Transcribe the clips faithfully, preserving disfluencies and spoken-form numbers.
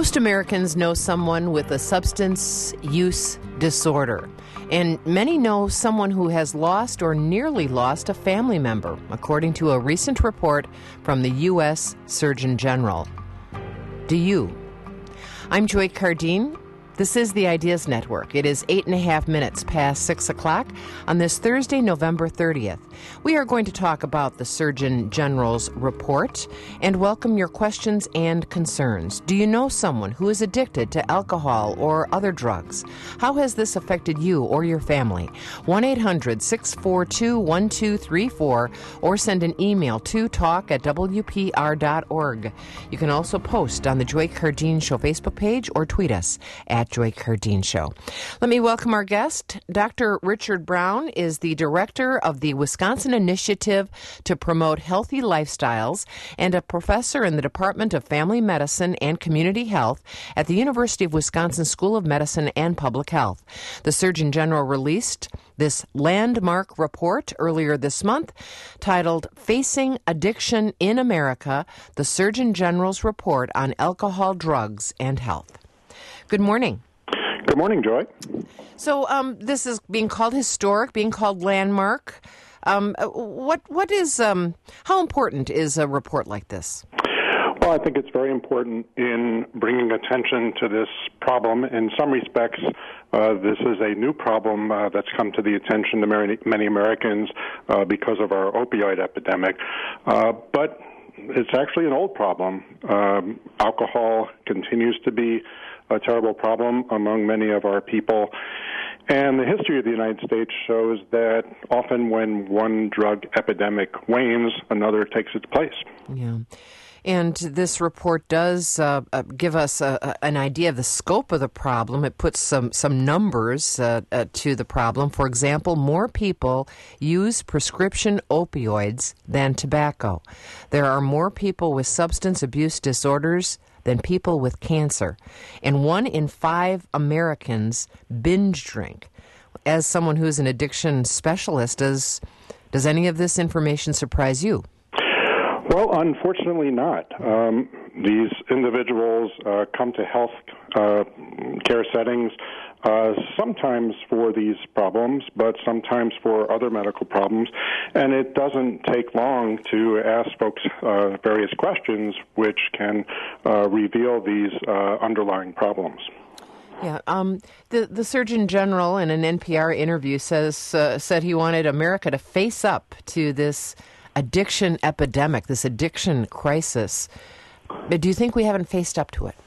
Most Americans know someone with a substance use disorder, and many know someone who has lost or nearly lost a family member, according to a recent report from the U S Surgeon General. Do you? I'm Joy Cardine. This is the Ideas Network. It is eight and a half minutes past six o'clock on this Thursday, November thirtieth. We are going to talk about the Surgeon General's report and welcome your questions and concerns. Do you know someone who is addicted to alcohol or other drugs? How has this affected you or your family? one eight hundred six four two one two three four or send an email to talk at w p r dot org. You can also post on the Joy Cardine Show Facebook page or tweet us at Joy Cardine Show. Let me welcome our guest. Doctor Richard Brown is the director of the Wisconsin Initiative to Promote Healthy Lifestyles and a professor in the Department of Family Medicine and Community Health at the University of Wisconsin School of Medicine and Public Health. The Surgeon General released this landmark report earlier this month titled Facing Addiction in America, the Surgeon General's Report on Alcohol, Drugs, and Health. Good morning. Good morning, Joy. So um, this is being called historic, being called landmark. Um, what what is um, how important is a report like this? Well, I think it's very important in bringing attention to this problem. In some respects, uh, this is a new problem uh, that's come to the attention of many, many Americans uh, because of our opioid epidemic. Uh, but it's actually an old problem. Um, alcohol continues to be a terrible problem among many of our people. And the history of the United States shows that often when one drug epidemic wanes, another takes its place. Yeah. And this report does uh, uh, give us a, a, an idea of the scope of the problem. It puts some, some numbers uh, uh, to the problem. For example, more people use prescription opioids than tobacco. There are more people with substance abuse disorders than people with cancer. And one in five Americans binge drink. As someone who's an addiction specialist, does, does any of this information surprise you? Well, unfortunately not. Um, these individuals uh, come to health uh, care settings uh, sometimes for these problems, but sometimes for other medical problems. And it doesn't take long to ask folks uh, various questions which can uh, reveal these uh, underlying problems. Yeah, um, the the Surgeon General in an N P R interview says uh, said he wanted America to face up to this addiction epidemic, this addiction crisis. But do you think we haven't faced up to it?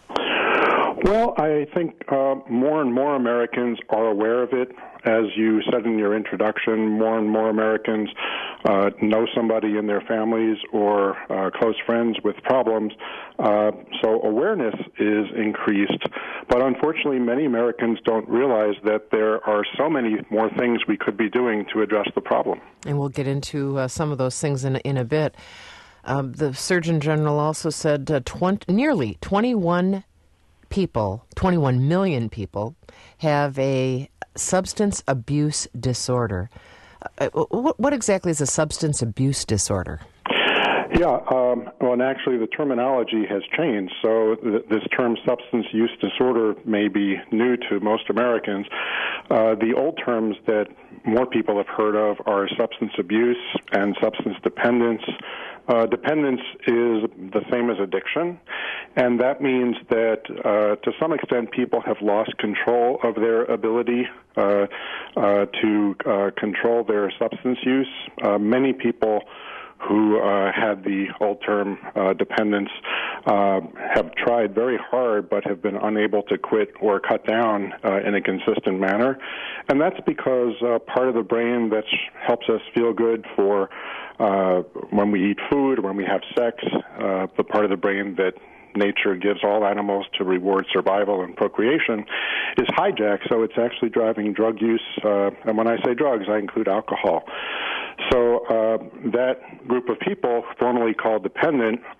Well, I think uh, more and more Americans are aware of it. As you said in your introduction, more and more Americans uh, know somebody in their families or uh, close friends with problems. Uh, so awareness is increased. But unfortunately, many Americans don't realize that there are so many more things we could be doing to address the problem. And we'll get into uh, some of those things in, in a bit. Um, the Surgeon General also said uh, twenty, nearly twenty-one people, twenty-one million people, have a substance abuse disorder. Uh, what, what exactly is a substance abuse disorder? Yeah, um, well, and actually the terminology has changed. So th- this term substance use disorder may be new to most Americans. Uh, the old terms that more people have heard of are substance abuse and substance dependence. Uh, dependence is the same as addiction, and that means that uh, to some extent people have lost control of their ability uh, uh, to uh, control their substance use. Uh, many people who uh, had the old term uh, dependence uh, have tried very hard but have been unable to quit or cut down uh, in a consistent manner. And that's because uh, part of the brain that helps us feel good for uh, when we eat food, when we have sex, uh, the part of the brain that nature gives all animals to reward survival and procreation, is hijacked, so it's actually driving drug use. Uh, and when I say drugs, I include alcohol. So uh, that group of people, formerly called dependent, are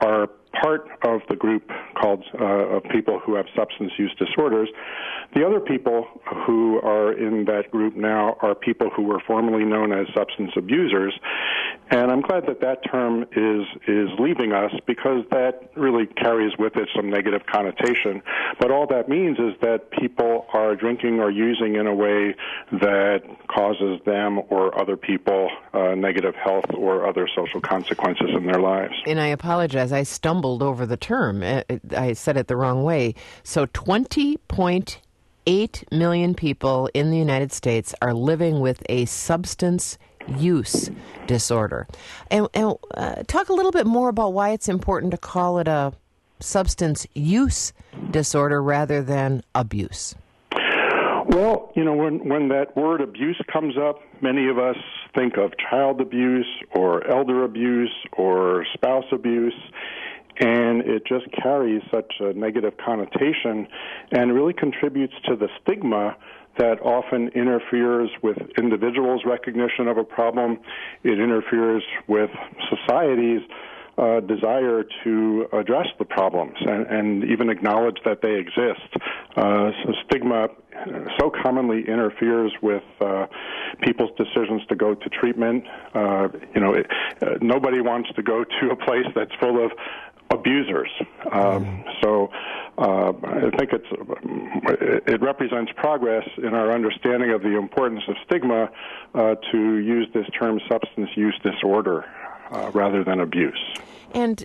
part of the group called uh, of people who have substance use disorders. The other people who are in that group now are people who were formerly known as substance abusers, and I'm glad that that term is is leaving us because that really carries with it some negative connotation. But all that means is that people are drinking or using in a way that causes them or other people uh, negative health or other social consequences in their lives. And I apologize, I stumbled over the term. I said it the wrong way. So twenty point eight million people in the United States are living with a substance use disorder. And, and uh, talk a little bit more about why it's important to call it a substance use disorder rather than abuse. Well, you know, when, when that word abuse comes up, many of us think of child abuse or elder abuse or spouse abuse, and it just carries such a negative connotation and really contributes to the stigma that often interferes with individuals' recognition of a problem. It interferes with society's uh, desire to address the problems and, and even acknowledge that they exist. Uh, so stigma so commonly interferes with uh, people's decisions to go to treatment. Uh, you know, it, uh, nobody wants to go to a place that's full of abusers. Um, so uh, I think it's it represents progress in our understanding of the importance of stigma uh, to use this term substance use disorder uh, rather than abuse. And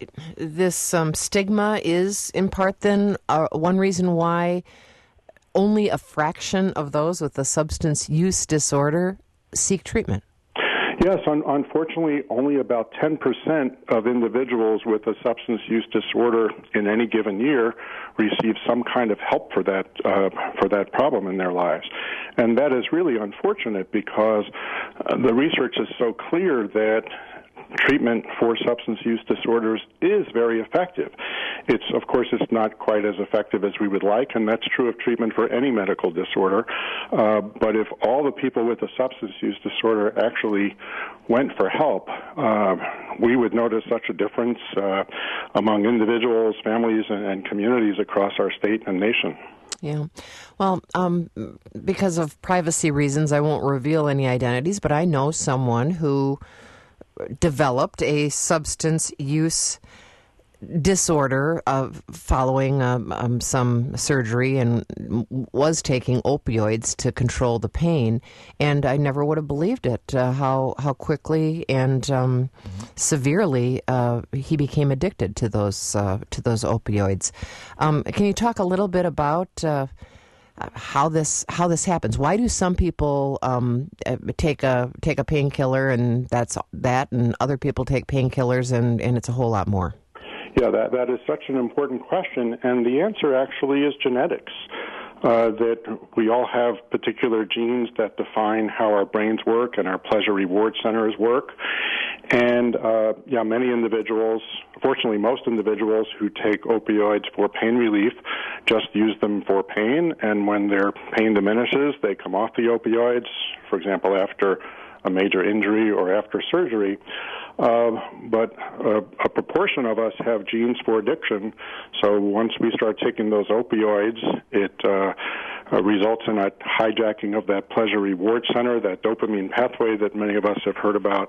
this um, stigma is in part then uh, one reason why only a fraction of those with a substance use disorder seek treatment. Yes, un- unfortunately, only about ten percent of individuals with a substance use disorder in any given year receive some kind of help for that uh, for that problem in their lives. And that is really unfortunate because uh, the research is so clear that treatment for substance use disorders is very effective. It's, of course, it's not quite as effective as we would like, and that's true of treatment for any medical disorder. Uh, but if all the people with a substance use disorder actually went for help, uh, we would notice such a difference uh, among individuals, families, and, and communities across our state and nation. Yeah. Well, um, because of privacy reasons, I won't reveal any identities, but I know someone who developed a substance use disorder uh, following um, um, some surgery and was taking opioids to control the pain. And I never would have believed it, uh, how how quickly and um, severely uh, he became addicted to those uh, to those opioids. Um, can you talk a little bit about uh, how this how this happens? Why do some people um, take a take a painkiller and that's that, and other people take painkillers and, and it's a whole lot more? Yeah, that that is such an important question, and the answer actually is genetics. Uh, that we all have particular genes that define how our brains work and our pleasure reward centers work. And, uh, yeah, many individuals, fortunately most individuals who take opioids for pain relief just use them for pain, and when their pain diminishes, they come off the opioids, for example, after a major injury or after surgery. Uh, but uh, a proportion of us have genes for addiction, so once we start taking those opioids, it uh, uh, results in a hijacking of that pleasure reward center, that dopamine pathway that many of us have heard about,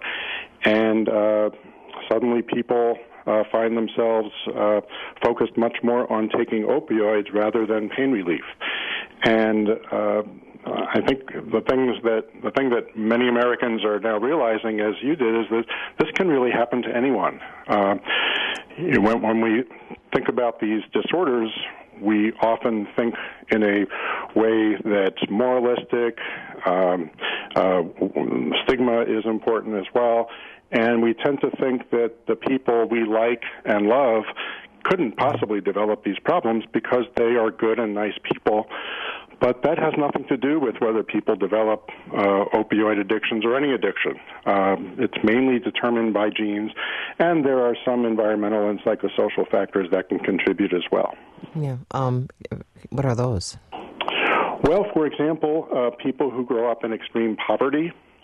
and uh, suddenly people uh, find themselves uh, focused much more on taking opioids rather than pain relief. And uh, I think the things that the thing that many Americans are now realizing, as you did, is that this can really happen to anyone. Uh, when, when we think about these disorders, we often think in a way that's moralistic. Um, uh, stigma is important as well, and we tend to think that the people we like and love couldn't possibly develop these problems because they are good and nice people. But that has nothing to do with whether people develop uh, opioid addictions or any addiction. Um, it's mainly determined by genes, and there are some environmental and psychosocial factors that can contribute as well. Yeah. Um, what are those? Well, for example, uh, people who grow up in extreme poverty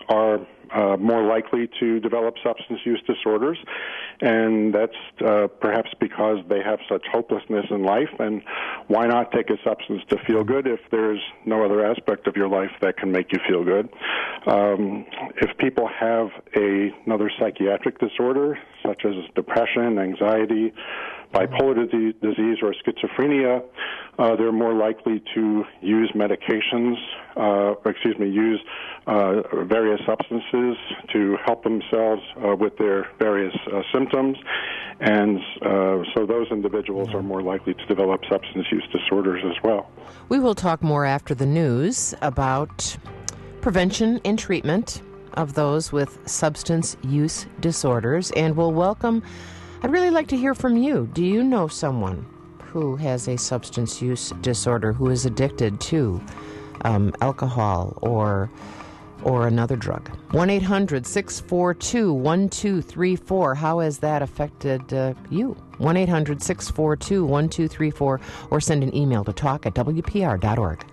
are uh, more likely to develop substance use disorders, and that's uh, perhaps because they have such hopelessness in life. And why not take a substance to feel good if there's no other aspect of your life that can make you feel good? Um, if people have a, another psychiatric disorder, such as depression, anxiety, bipolar disease, or schizophrenia, uh, they're more likely to use medications, uh, or excuse me, use uh, various substances to help themselves uh, with their various uh, symptoms. And uh, so those individuals are more likely to develop substance use disorders as well. We will talk more after the news about prevention and treatment of those with substance use disorders, and we'll welcome I'd really like to hear from you. Do you know someone who has a substance use disorder, who is addicted to um, alcohol or or another drug? one eight hundred six four two one two three four. How has that affected uh, you? one eight hundred six four two one two three four, or send an email to talk at w p r dot org.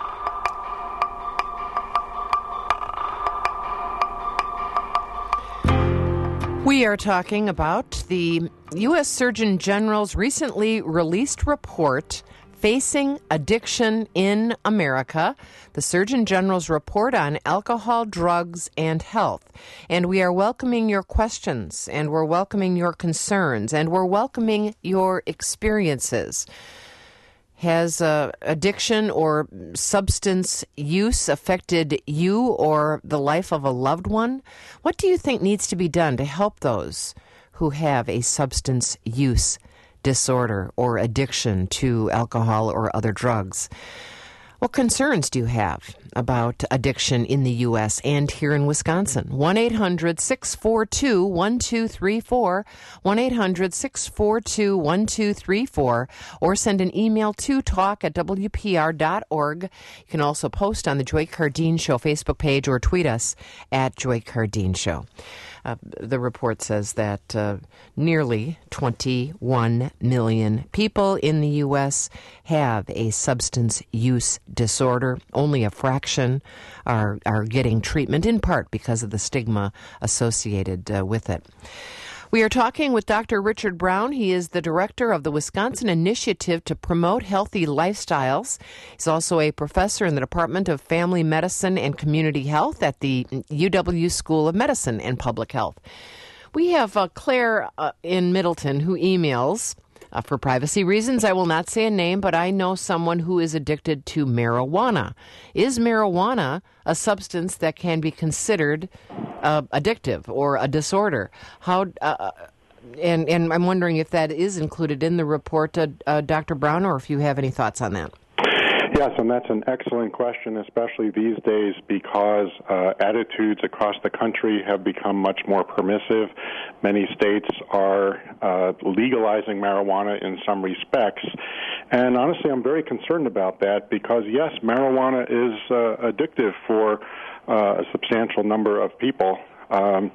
We are talking about the U S Surgeon General's recently released report, Facing Addiction in America, the Surgeon General's report on alcohol, drugs, and health. And we are welcoming your questions, and we're welcoming your concerns, and we're welcoming your experiences. Has uh, addiction or substance use affected you or the life of a loved one? What do you think needs to be done to help those who have a substance use disorder or addiction to alcohol or other drugs? What concerns do you have about addiction in the U S and here in Wisconsin? one eight hundred six four two one two three four, one eight hundred six four two one two three four, or send an email to talk at w p r dot org. You can also post on the Joy Cardeen Show Facebook page or tweet us at Joy Cardeen Show. Uh, the report says that uh, nearly twenty-one million people in the U S have a substance use disorder. Only a fraction are, are getting treatment, in part because of the stigma associated uh, with it. We are talking with Doctor Richard Brown. He is the director of the Wisconsin Initiative to Promote Healthy Lifestyles. He's also a professor in the Department of Family Medicine and Community Health at the U W School of Medicine and Public Health. We have uh, Claire uh, in Middleton who emails. Uh, for privacy reasons, I will not say a name, but I know someone who is addicted to marijuana. Is marijuana a substance that can be considered uh, addictive or a disorder? How? Uh, and and I'm wondering if that is included in the report, uh, uh, Doctor Brown, or if you have any thoughts on that. Yes, and that's an excellent question, especially these days, because uh, attitudes across the country have become much more permissive. Many states are uh, legalizing marijuana in some respects. And honestly, I'm very concerned about that because, yes, marijuana is uh, addictive for uh, a substantial number of people. Um,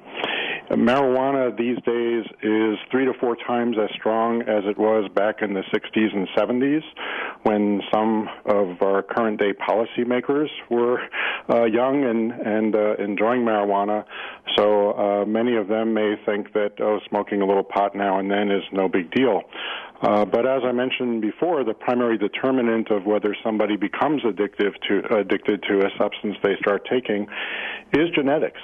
marijuana these days is three to four times as strong as it was back in the sixties and seventies when some of our current day policymakers were uh, young and, and uh, enjoying marijuana. So uh, many of them may think that, oh, smoking a little pot now and then is no big deal. Uh, but as I mentioned before, the primary determinant of whether somebody becomes addictive to addicted to a substance they start taking is genetics.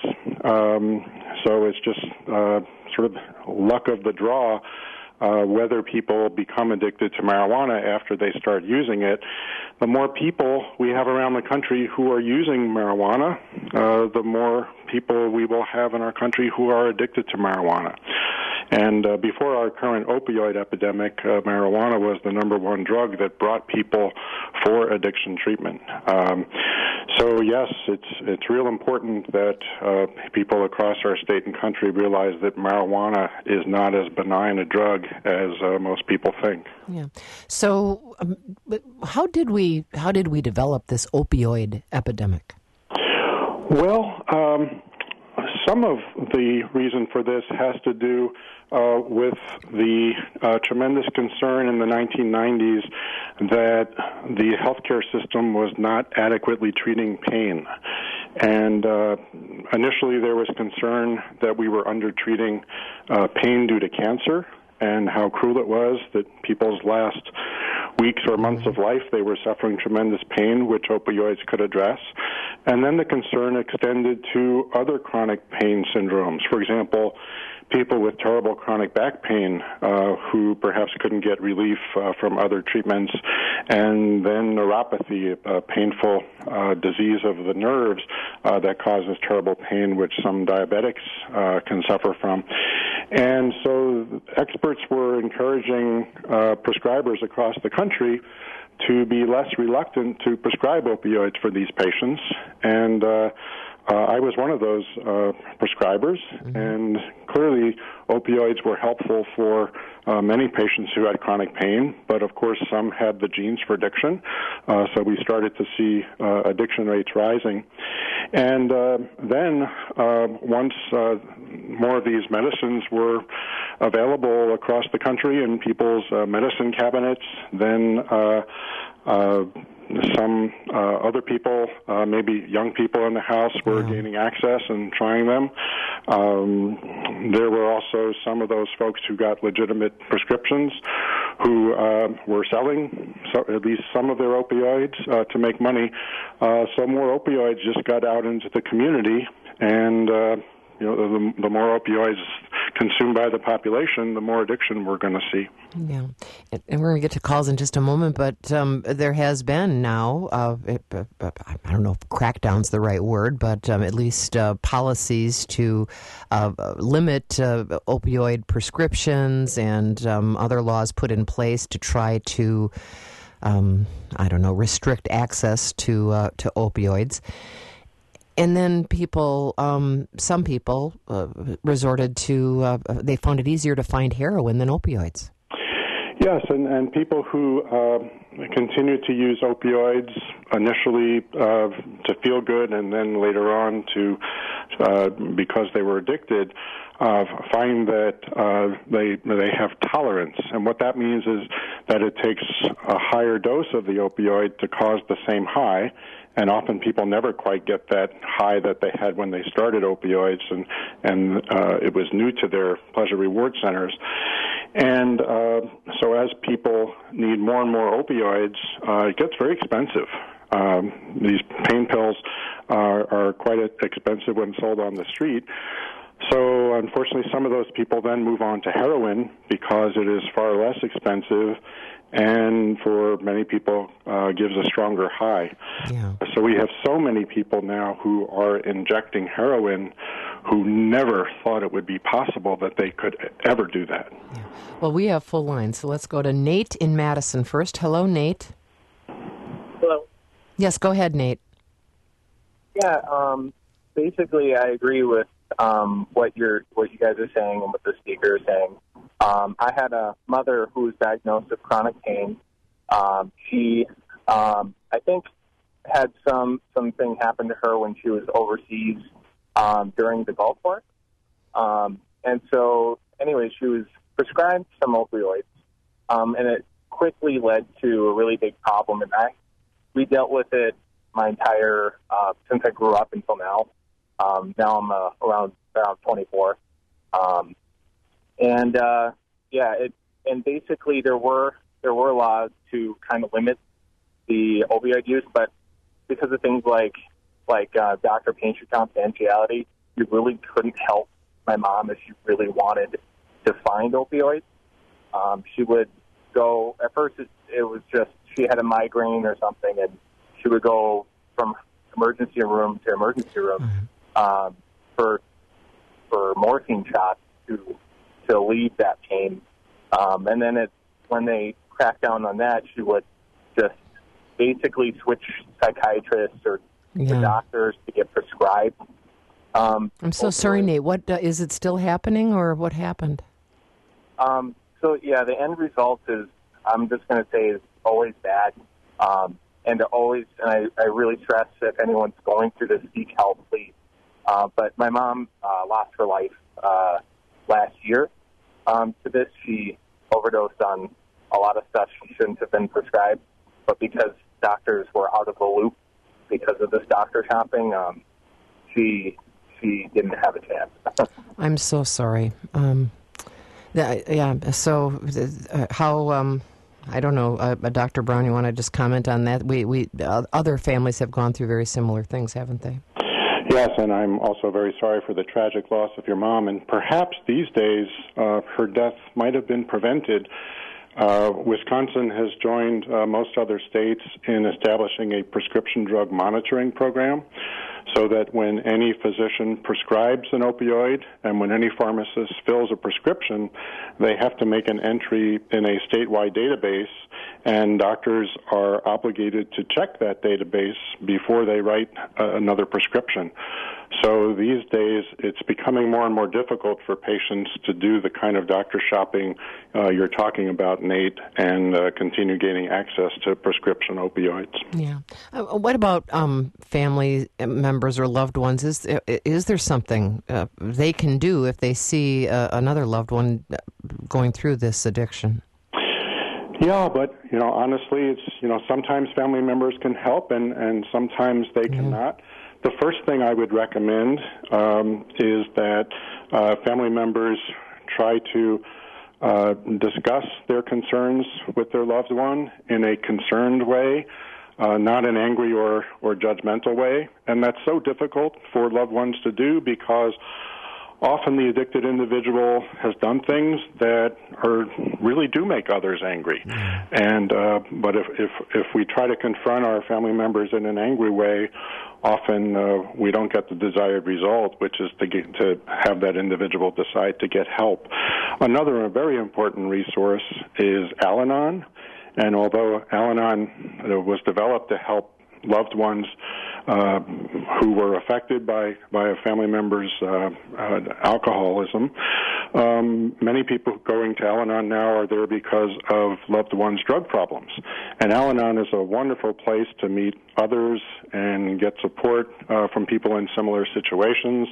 Um, so it's just uh, sort of luck of the draw uh, whether people become addicted to marijuana after they start using it. The more people we have around the country who are using marijuana, uh, the more people we will have in our country who are addicted to marijuana. And uh, before our current opioid epidemic, uh, marijuana was the number one drug that brought people for addiction treatment. Um, so yes, it's it's real important that uh, people across our state and country realize that marijuana is not as benign a drug as uh, most people think. Yeah. So, um, how did we how did we develop this opioid epidemic? Well, um, some of the reason for this has to do uh, with the uh, tremendous concern in the nineteen nineties that the healthcare system was not adequately treating pain. And uh, initially, there was concern that we were undertreating uh, pain due to cancer, and how cruel it was that people's last weeks or months of life, they were suffering tremendous pain, which opioids could address. And then the concern extended to other chronic pain syndromes. For example, people with terrible chronic back pain uh, who perhaps couldn't get relief uh, from other treatments, and then neuropathy, a painful uh, disease of the nerves uh, that causes terrible pain, which some diabetics uh, can suffer from. And so experts were encouraging uh, prescribers across the country to be less reluctant to prescribe opioids for these patients. And uh, uh, I was one of those uh, prescribers, mm-hmm. and clearly opioids were helpful for uh, many patients who had chronic pain, but of course some had the genes for addiction, uh, so we started to see uh, addiction rates rising. And uh, then uh, once uh, more of these medicines were available across the country in people's uh, medicine cabinets, then uh, uh, some uh, other people, uh, maybe young people in the house, were yeah. gaining access and trying them. Um, there were also some of those folks who got legitimate prescriptions who uh, were selling so, at least some of their opioids uh, to make money. Uh, so more opioids just got out into the community, and uh, you know, the, the more opioids consumed by the population, the more addiction we're going to see. Yeah, and we're going to get to calls in just a moment, but um, there has been now, uh, uh, uh, I don't know if crackdown's the right word, but um, at least uh, policies to uh, limit uh, opioid prescriptions and um, other laws put in place to try to, um, I don't know, restrict access to uh, to opioids. And then people, um, some people uh, resorted to, uh, they found it easier to find heroin than opioids. Yes, and, and people who uh, continued to use opioids initially uh, to feel good, and then later on to, uh, because they were addicted, uh, find that uh, they they have tolerance. And what that means is that it takes a higher dose of the opioid to cause the same high. And often people never quite get that high that they had when they started opioids, and, and uh, it was new to their pleasure reward centers. And uh, so as people need more and more opioids, uh, it gets very expensive. Um, these pain pills are, are quite expensive when sold on the street. So unfortunately, some of those people then move on to heroin because it is far less expensive, and for many people uh, gives a stronger high. Yeah. So we have so many people now who are injecting heroin who never thought it would be possible that they could ever do that. Yeah. Well, we have full lines, so let's go to Nate in Madison first. Hello, Nate. Hello. Yes, go ahead, Nate. Yeah, um, basically I agree with um, what you're, what you guys are saying and what the speaker is saying. Um, I had a mother who was diagnosed with chronic pain. Um, she, um, I think, had some something happen to her when she was overseas um, during the Gulf War. Um, and so, anyway, she was prescribed some opioids, um, and it quickly led to a really big problem. And I, we dealt with it my entire, uh, since I grew up until now. Um, now I'm uh, around around twenty-four. Um, And uh, yeah, it and basically there were there were laws to kind of limit the opioid use, but because of things like like uh, doctor patient confidentiality, you really couldn't help my mom if she really wanted to find opioids. Um, she would go at first. It, it was just she had a migraine or something, and she would go from emergency room to emergency room mm-hmm. um, for for morphine shots to. to alleviate that pain. Um, and then it, when they cracked down on that, she would just basically switch psychiatrists or, yeah. or doctors to get prescribed. Um, I'm so sorry, Nate. What uh, is it still happening, or what happened? Um, so, yeah, the end result is, I'm just going to say, is always bad. Um, and to always, and I, I really stress if anyone's going through this, seek help, please. Uh, but my mom uh, lost her life uh, last year. Um, to this, she overdosed on a lot of stuff she shouldn't have been prescribed, but because doctors were out of the loop because of this doctor shopping, um, she he didn't have a chance. I'm so sorry. Um, that, yeah, so uh, how, um, I don't know, uh, Doctor Brown, you want to just comment on that? We, we uh, other families have gone through very similar things, haven't they? Yes, and I'm also very sorry for the tragic loss of your mom. And perhaps these days uh, her death might have been prevented. Uh, Wisconsin has joined uh, most other states in establishing a prescription drug monitoring program so that when any physician prescribes an opioid and when any pharmacist fills a prescription, they have to make an entry in a statewide database, and doctors are obligated to check that database before they write uh, another prescription. So these days, it's becoming more and more difficult for patients to do the kind of doctor shopping uh, you're talking about, Nate, and uh, continue gaining access to prescription opioids. Yeah. Uh, what about um, family members or loved ones? Is is there something uh, they can do if they see uh, another loved one going through this addiction? Yeah, but, you know, honestly, it's, you know, sometimes family members can help and, and sometimes they mm-hmm. cannot. The first thing I would recommend um, is that uh, family members try to uh, discuss their concerns with their loved one in a concerned way, uh, not an angry or, or judgmental way. And that's so difficult for loved ones to do because often the addicted individual has done things that are really do make others angry. And uh, but if, if if we try to confront our family members in an angry way, often uh, we don't get the desired result, which is to get, to have that individual decide to get help. Another very important resource is Al-Anon, and although Al-Anon was developed to help loved ones uh, who were affected by, by a family member's uh, uh, alcoholism. Um, many people going to Al-Anon now are there because of loved ones' drug problems. And Al-Anon is a wonderful place to meet others and get support uh, from people in similar situations.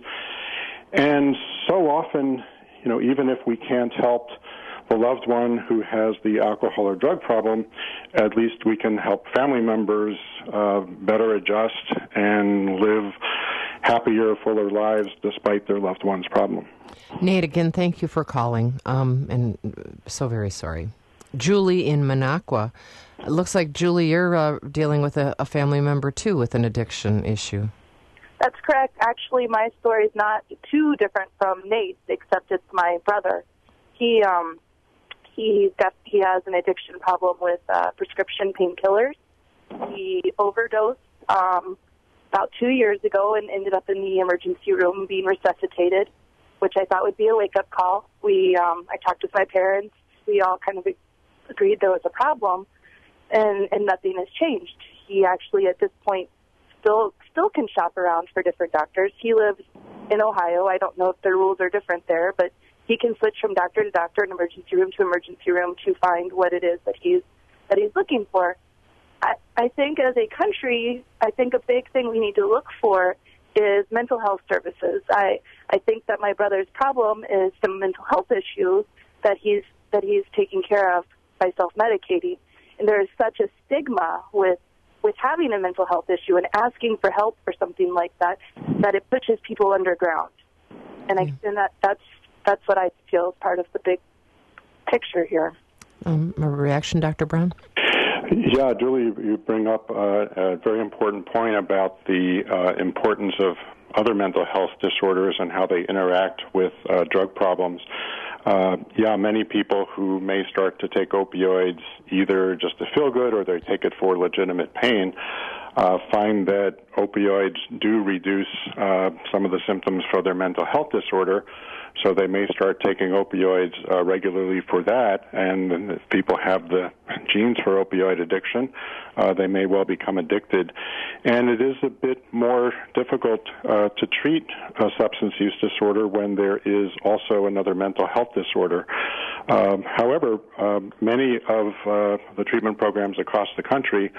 And so often, you know, even if we can't help the loved one who has the alcohol or drug problem, at least we can help family members uh, better adjust and live happier, fuller lives despite their loved one's problem. Nate, again, thank you for calling, um, and so very sorry. Julie in Minocqua. It looks like, Julie, you're uh, dealing with a, a family member, too, with an addiction issue. That's correct. Actually, my story is not too different from Nate's, except it's my brother. He... um. He got, he has an addiction problem with uh, prescription painkillers. He overdosed um, about two years ago and ended up in the emergency room being resuscitated, which I thought would be a wake-up call. We um, I talked with my parents. We all kind of agreed there was a problem, and, and nothing has changed. He actually, at this point, still still can shop around for different doctors. He lives in Ohio. I don't know if the rules are different there, but he can switch from doctor to doctor and emergency room to emergency room to find what it is that he's that he's looking for. I, I think as a country, I think a big thing we need to look for is mental health services. I I think that my brother's problem is some mental health issues that he's that he's taking care of by self-medicating, and there is such a stigma with with having a mental health issue and asking for help for something like that that it pushes people underground, and I and that that's. That's what I feel is part of the big picture here. Um, a reaction, Doctor Brown? Yeah, Julie, you bring up uh, a very important point about the uh, importance of other mental health disorders and how they interact with uh, drug problems. Uh, yeah, many people who may start to take opioids either just to feel good or they take it for legitimate pain uh, find that opioids do reduce uh, some of the symptoms for their mental health disorder. So they may start taking opioids uh, regularly for that, and if people have the genes for opioid addiction, uh, they may well become addicted. And it is a bit more difficult uh, to treat a substance use disorder when there is also another mental health disorder. Um, however, um, many of uh, the treatment programs across the country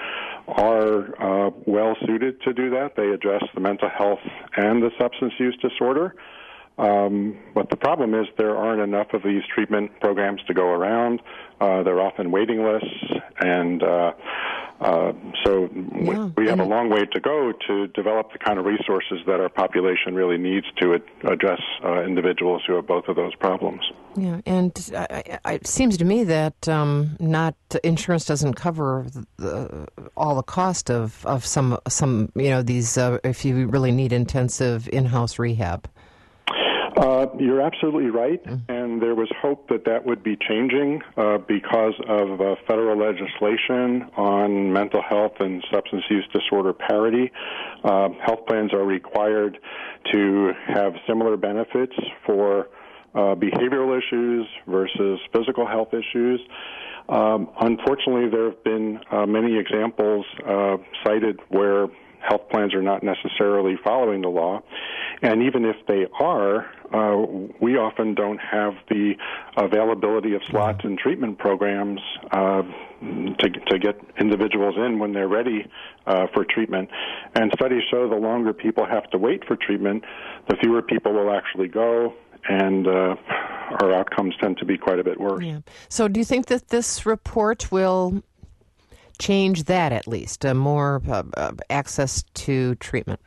are uh, well suited to do that. They address the mental health and the substance use disorder. Um, but the problem is there aren't enough of these treatment programs to go around. Uh, they're often waiting lists, and uh, uh, so yeah. we, we have and a long way to go to develop the kind of resources that our population really needs to ad- address uh, individuals who have both of those problems. Yeah, and I, I, it seems to me that um, not insurance doesn't cover the, all the cost of, of some some you know these uh, if you really need intensive in-house rehab. Uh, you're absolutely right, and there was hope that that would be changing uh, because of uh, federal legislation on mental health and substance use disorder parity. Uh, health plans are required to have similar benefits for uh, behavioral issues versus physical health issues. Um, unfortunately, there have been uh, many examples uh, cited where health plans are not necessarily following the law. And even if they are, uh, we often don't have the availability of slots in treatment programs uh, to, to get individuals in when they're ready uh, for treatment. And studies show the longer people have to wait for treatment, the fewer people will actually go, and uh, our outcomes tend to be quite a bit worse. Yeah. So do you think that this report will change that at least, uh, more uh, uh, access to treatment?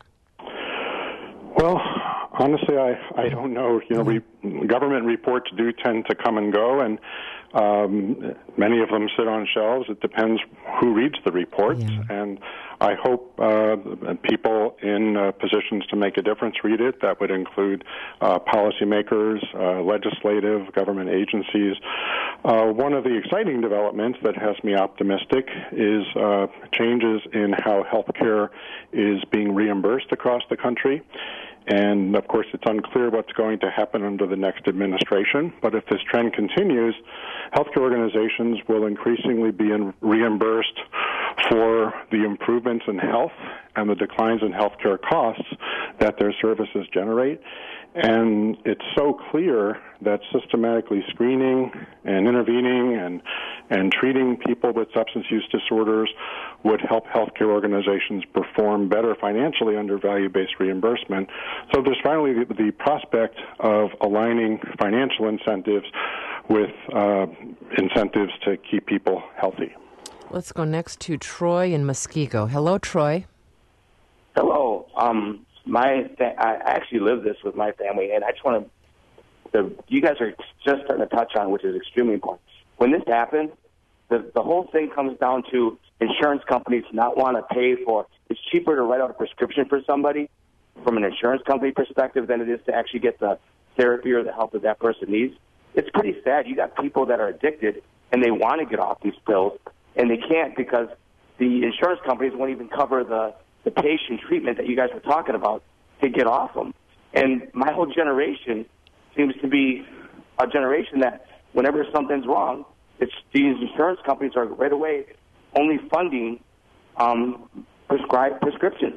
Well, honestly, I, I don't know. You know, Mm-hmm. re- government reports do tend to come and go, and um, many of them sit on shelves. It depends who reads the reports, Yeah. and I hope uh, people in uh, positions to make a difference read it. That would include uh, policymakers, uh, legislative, government agencies. Uh, one of the exciting developments that has me optimistic is uh, changes in how healthcare is being reimbursed across the country. And, of course, it's unclear what's going to happen under the next administration. But if this trend continues, healthcare organizations will increasingly be in reimbursed for the improvements in health and the declines in healthcare costs that their services generate. And it's so clear that systematically screening and intervening and and treating people with substance use disorders would help healthcare organizations perform better financially under value-based reimbursement. So there's finally the, the prospect of aligning financial incentives with uh, incentives to keep people healthy. Let's go next to Troy in Muskego. Hello, Troy. Hello. Um, my fa- I actually live this with my family, and I just want to. The you guys are just starting to touch on, which is extremely important. When this happens, the the whole thing comes down to insurance companies not want to pay for. It's cheaper to write out a prescription for somebody from an insurance company perspective than it is to actually get the therapy or the help that that person needs. It's pretty sad. You got people that are addicted and they want to get off these pills and they can't because the insurance companies won't even cover the the patient treatment that you guys were talking about to get off them. And my whole generation seems to be a generation that whenever something's wrong, it's these insurance companies are right away only funding um, prescribed prescriptions.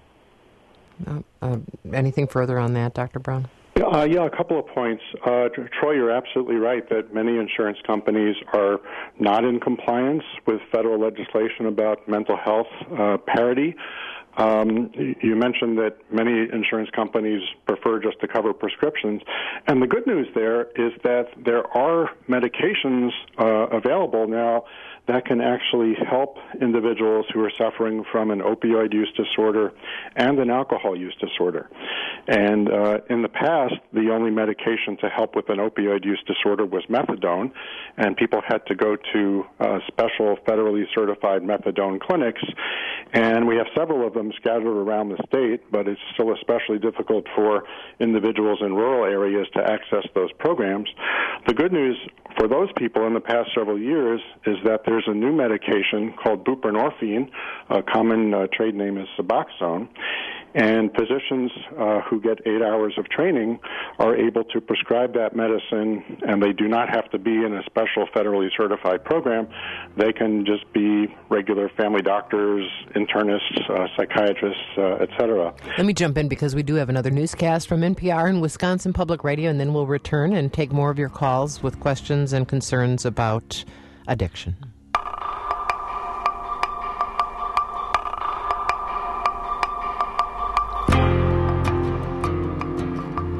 Uh, uh, anything further on that, Doctor Brown? Uh, yeah, a couple of points. Uh, Troy, you're absolutely right that many insurance companies are not in compliance with federal legislation about mental health uh, parity. Um, you mentioned that many insurance companies prefer just to cover prescriptions. And the good news there is that there are medications uh, available now that can actually help individuals who are suffering from an opioid use disorder and an alcohol use disorder. And uh, in the past, the only medication to help with an opioid use disorder was methadone, and people had to go to uh, special federally certified methadone clinics. And we have several of them scattered around the state, but it's still especially difficult for individuals in rural areas to access those programs. The good news for those people in the past several years is that there's a new medication called buprenorphine, a common uh, trade name is Suboxone, and physicians uh, who get eight hours of training are able to prescribe that medicine, and they do not have to be in a special federally certified program. They can just be regular family doctors, internists, uh, psychiatrists, uh, et cetera. Let me jump in because we do have another newscast from N P R and Wisconsin Public Radio, and then we'll return and take more of your calls with questions and concerns about addiction.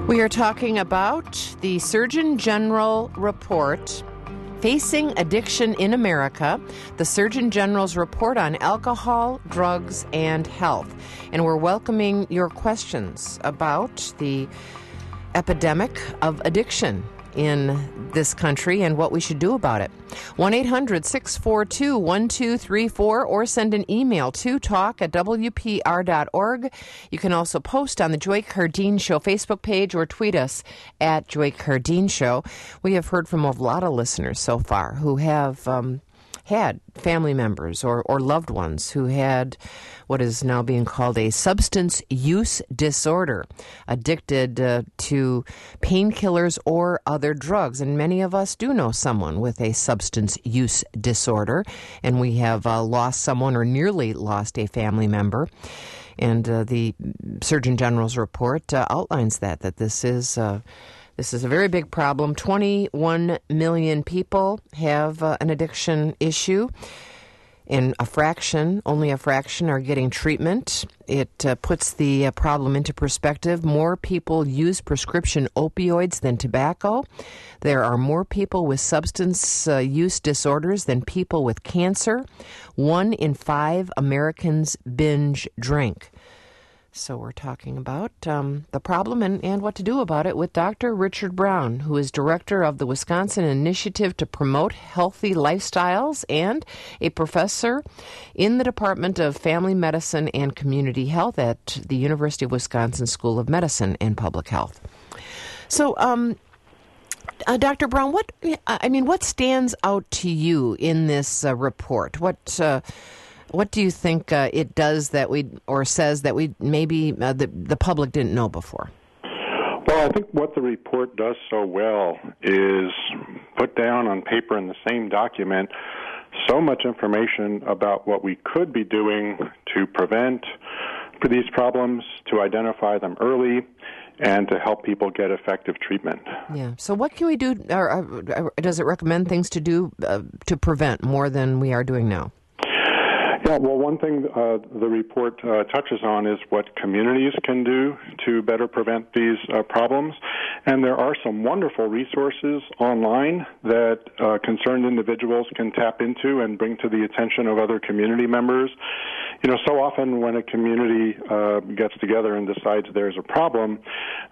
We are talking about the Surgeon General report, Facing Addiction in America, the Surgeon General's report on alcohol, drugs, and health. And we're welcoming your questions about the epidemic of addiction in this country and what we should do about it. one eight hundred six four two one two three four or send an email to talk at w p r dot org. You can also post on the Joy Cardeen Show Facebook page or tweet us at Joy Cardeen Show. We have heard from a lot of listeners so far who have um, had family members or, or loved ones who had what is now being called a substance use disorder, addicted uh, to painkillers or other drugs. And many of us do know someone with a substance use disorder, and we have uh, lost someone or nearly lost a family member. And uh, the Surgeon General's report uh, outlines that, that this is uh, This is a very big problem. twenty-one million people have uh, an addiction issue, and a fraction, only a fraction, are getting treatment. It uh, puts the uh, problem into perspective. More people use prescription opioids than tobacco. There are more people with substance uh, use disorders than people with cancer. One in five Americans binge drink. So we're talking about um, the problem and, and what to do about it with Doctor Richard Brown, who is director of the Wisconsin Initiative to Promote Healthy Lifestyles and a professor in the Department of Family Medicine and Community Health at the University of Wisconsin School of Medicine and Public Health. So, um, uh, Doctor Brown, what I mean, what stands out to you in this uh, report? What uh, What do you think uh, it does that we, or says that we maybe uh, the, the public didn't know before? Well, I think what the report does so well is put down on paper in the same document so much information about what we could be doing to prevent for these problems, to identify them early, and to help people get effective treatment. Yeah. So what can we do, or, or does it recommend things to do uh, to prevent more than we are doing now? Yeah, well, one thing uh, the report uh, touches on is what communities can do to better prevent these uh, problems. And there are some wonderful resources online that uh, concerned individuals can tap into and bring to the attention of other community members. You know, so often when a community uh, gets together and decides there's a problem,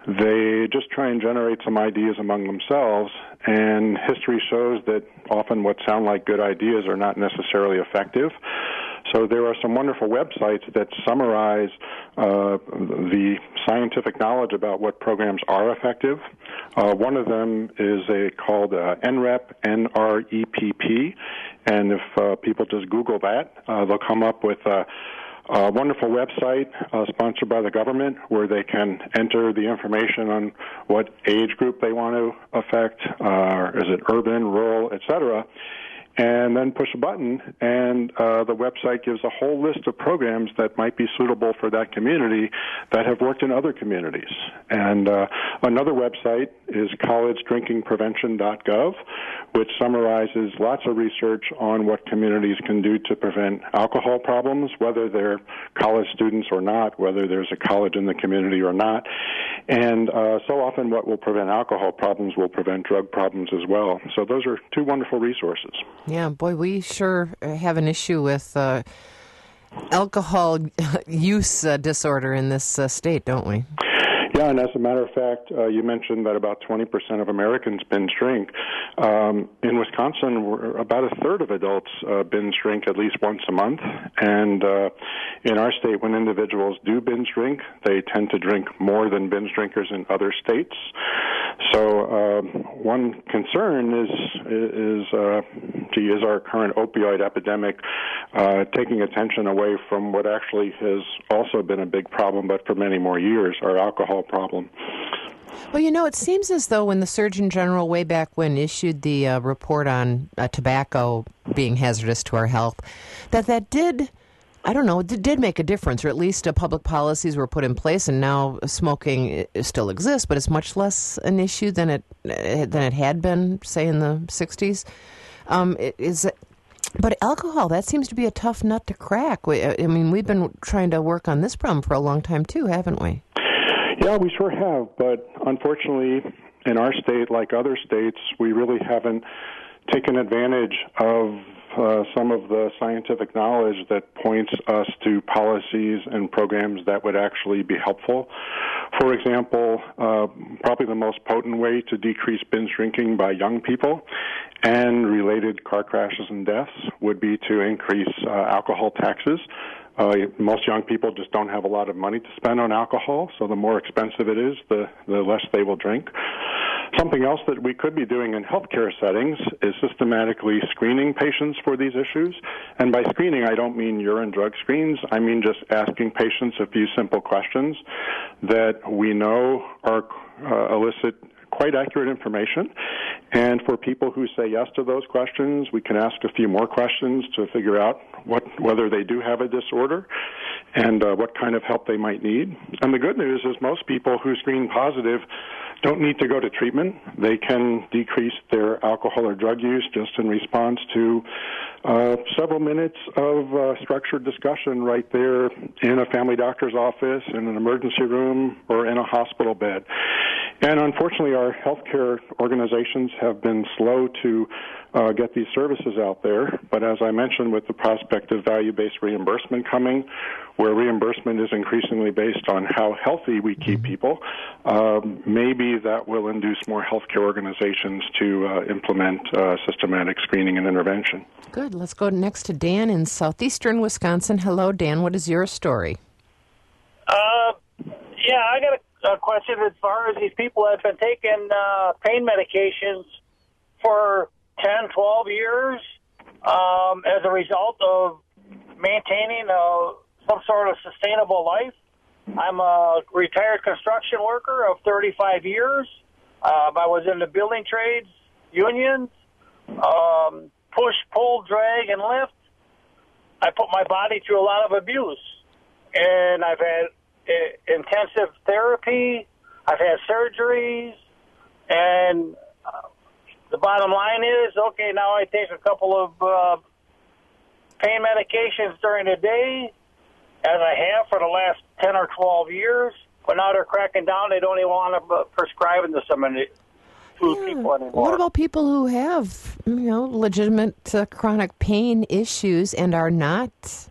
they just try and generate some ideas among themselves. And history shows that often what sound like good ideas are not necessarily effective. So there are some wonderful websites that summarize uh, the scientific knowledge about what programs are effective. Uh, one of them is a called uh, N R E P, N R E P P, and if uh, people just Google that, uh, they'll come up with a, a wonderful website uh, sponsored by the government where they can enter the information on what age group they want to affect, uh, is it urban, rural, et cetera, and then push a button, and uh, the website gives a whole list of programs that might be suitable for that community that have worked in other communities. And uh, another website is college drinking prevention dot gov, which summarizes lots of research on what communities can do to prevent alcohol problems, whether they're college students or not, whether there's a college in the community or not. And uh, so often what will prevent alcohol problems will prevent drug problems as well. So those are two wonderful resources. Yeah, boy, we sure have an issue with uh, alcohol use uh, disorder in this uh, state, don't we? Yeah, and as a matter of fact, uh, you mentioned that about twenty percent of Americans binge drink. Um, in Wisconsin, we're, about a third of adults uh, binge drink at least once a month. And uh, in our state, when individuals do binge drink, they tend to drink more than binge drinkers in other states. So um, one concern is, is uh, gee, is our current opioid epidemic uh, taking attention away from what actually has also been a big problem, but for many more years, our alcohol problem. Well, you know, it seems as though when the Surgeon General way back when issued the uh, report on uh, tobacco being hazardous to our health, that that did, I don't know, it did make a difference, or at least uh, public policies were put in place, and now smoking still exists, but it's much less an issue than it than it had been, say, in the sixties. Um, is But alcohol, that seems to be a tough nut to crack. We, I mean, we've been trying to work on this problem for a long time, too, haven't we? Yeah, we sure have, but unfortunately, in our state, like other states, we really haven't taken advantage of uh, some of the scientific knowledge that points us to policies and programs that would actually be helpful. For example, uh, probably the most potent way to decrease binge drinking by young people and related car crashes and deaths would be to increase uh, alcohol taxes. Uh, most young people just don't have a lot of money to spend on alcohol, so the more expensive it is, the, the less they will drink. Something else that we could be doing in healthcare settings is systematically screening patients for these issues. And by screening, I don't mean urine drug screens. I mean just asking patients a few simple questions that we know are uh, elicit quite accurate information. And for people who say yes to those questions, we can ask a few more questions to figure out what whether they do have a disorder and uh, what kind of help they might need. And the good news is most people who screen positive don't need to go to treatment. They can decrease their alcohol or drug use just in response to uh, several minutes of uh, structured discussion right there in a family doctor's office, in an emergency room, or in a hospital bed. And unfortunately, our healthcare organizations have been slow to uh, get these services out there. But as I mentioned, with the prospect of value-based reimbursement coming, where reimbursement is increasingly based on how healthy we keep people, um, maybe that will induce more healthcare organizations to uh, implement uh, systematic screening and intervention. Good. Let's go next to Dan in southeastern Wisconsin. Hello, Dan. What is your story? Uh, yeah, I got a, a question as far as these people that have been taking uh, pain medications for ten, twelve years um, as a result of maintaining a, some sort of sustainable life. I'm a retired construction worker of thirty-five years. Um, I was in the building trades, unions, um, push, pull, drag, and lift. I put my body through a lot of abuse, and I've had uh, intensive therapy. I've had surgeries, and uh, the bottom line is, okay, now I take a couple of uh, pain medications during the day, as I have for the last ten or twelve years, but now they're cracking down. They don't even want to prescribe it to some of the food Yeah. people anymore. What about people who have, you know, legitimate uh, chronic pain issues and are not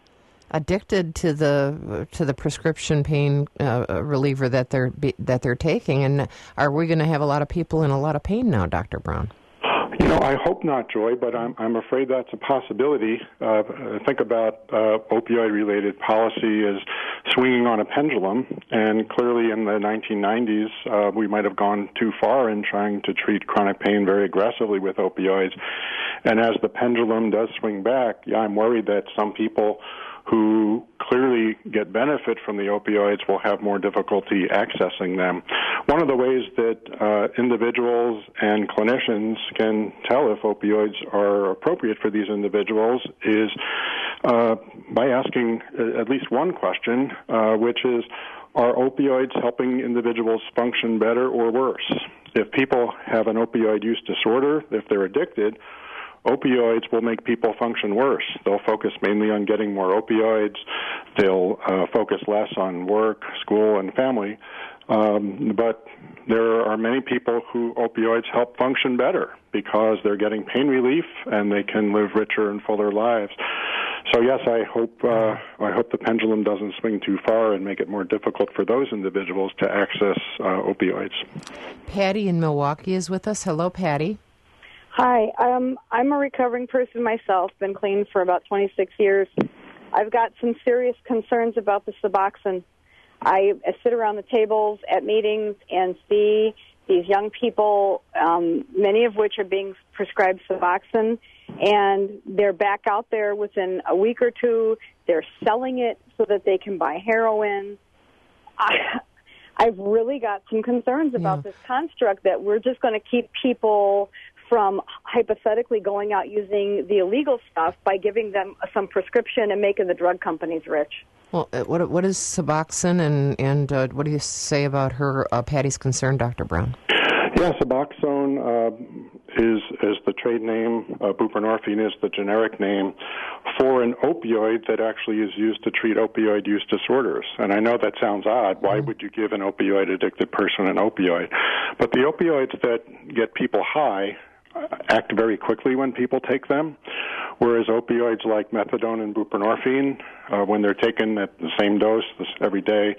addicted to the to the prescription pain uh, reliever that they're be, that they're taking? And are we going to have a lot of people in a lot of pain now, Doctor Brown? You know, I hope not, Joy, but I'm I'm afraid that's a possibility. Uh, think about uh, opioid-related policy as swinging on a pendulum, and clearly in the nineteen nineties, uh, we might have gone too far in trying to treat chronic pain very aggressively with opioids. And as the pendulum does swing back, yeah, I'm worried that some people who clearly get benefit from the opioids will have more difficulty accessing them. One of the ways that uh, individuals and clinicians can tell if opioids are appropriate for these individuals is uh, by asking at least one question, uh, which is, are opioids helping individuals function better or worse? If people have an opioid use disorder, if they're addicted, opioids will make people function worse. They'll focus mainly on getting more opioids. They'll uh, focus less on work, school, and family. Um, but there are many people who opioids help function better because they're getting pain relief and they can live richer and fuller lives. So yes, I hope uh, I hope the pendulum doesn't swing too far and make it more difficult for those individuals to access uh, opioids. Patty in Milwaukee is with us. Hello, Patty. Hi, um, I'm a recovering person myself, been clean for about twenty-six years. I've got some serious concerns about the Suboxone. I sit around the tables at meetings and see these young people, um, many of which are being prescribed Suboxone, and they're back out there within a week or two. They're selling it so that they can buy heroin. I, I've really got some concerns about yeah. this construct that we're just going to keep people from hypothetically going out using the illegal stuff by giving them some prescription and making the drug companies rich. Well, what what is Suboxone, and and uh, what do you say about her, uh, Patty's concern, Doctor Brown? Yeah, Suboxone uh, is is the trade name. Uh, buprenorphine is the generic name for an opioid that actually is used to treat opioid use disorders. And I know that sounds odd. Why would you give an opioid-addicted person an opioid? But the opioids that get people high act very quickly when people take them, whereas opioids like methadone and buprenorphine, uh, when they're taken at the same dose every day,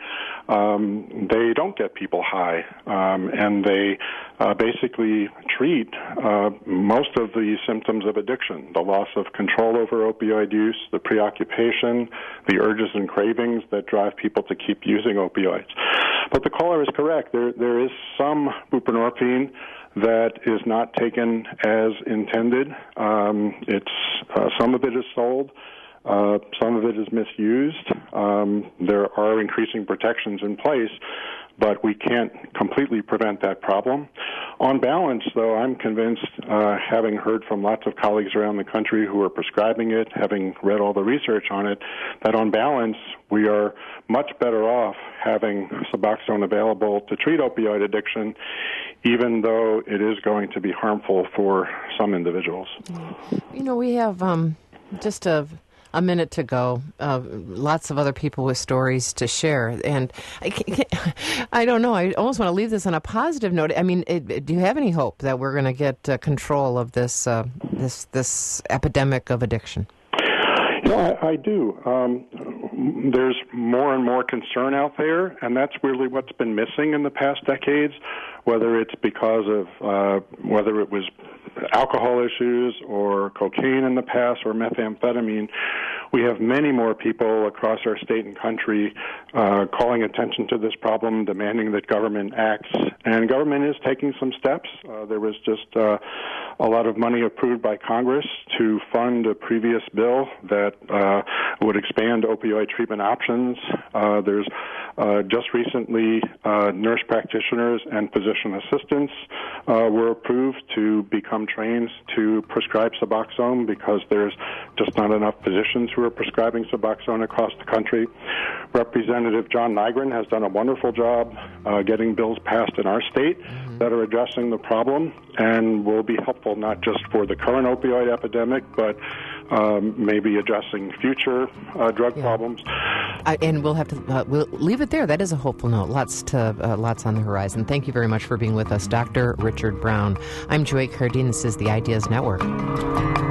um, they don't get people high, um, and they uh, basically treat uh, most of the symptoms of addiction, the loss of control over opioid use, the preoccupation, the urges and cravings that drive people to keep using opioids. But the caller is correct. There, there is some buprenorphine that is not taken as intended. Um, it's uh, some of it is sold, uh, some of it is misused. Um, there are increasing protections in place, but we can't completely prevent that problem. On balance, though, I'm convinced, uh, having heard from lots of colleagues around the country who are prescribing it, having read all the research on it, that on balance, we are much better off having Suboxone available to treat opioid addiction, even though it is going to be harmful for some individuals. You know, we have um, just a... a minute to go. Uh, lots of other people with stories to share. And I, can't, I don't know. I almost want to leave this on a positive note. I mean, it, do you have any hope that we're going to get uh, control of this uh, this this epidemic of addiction? You know, I, I do. Um, there's more and more concern out there, and that's really what's been missing in the past decades, whether it's because of uh, whether it was alcohol issues or cocaine in the past or methamphetamine. We have many more people across our state and country uh, calling attention to this problem, demanding that government acts, and government is taking some steps. Uh, there was just uh, a lot of money approved by Congress to fund a previous bill that uh, would expand opioid treatment options. Uh, there's uh, just recently uh, nurse practitioners and physician assistants uh, were approved to become trained to prescribe Suboxone because there's just not enough physicians who are prescribing Suboxone across the country. Representative John Nygren has done a wonderful job uh, getting bills passed in our state mm-hmm. that are addressing the problem and will be helpful not just for the current opioid epidemic, but um, maybe addressing future uh, drug yeah. problems. I, and we'll have to uh, we'll leave it there. That is a hopeful note. Lots to uh, lots on the horizon. Thank you very much for being with us, Doctor Richard Brown. I'm Joy Cardine. This is the Ideas Network.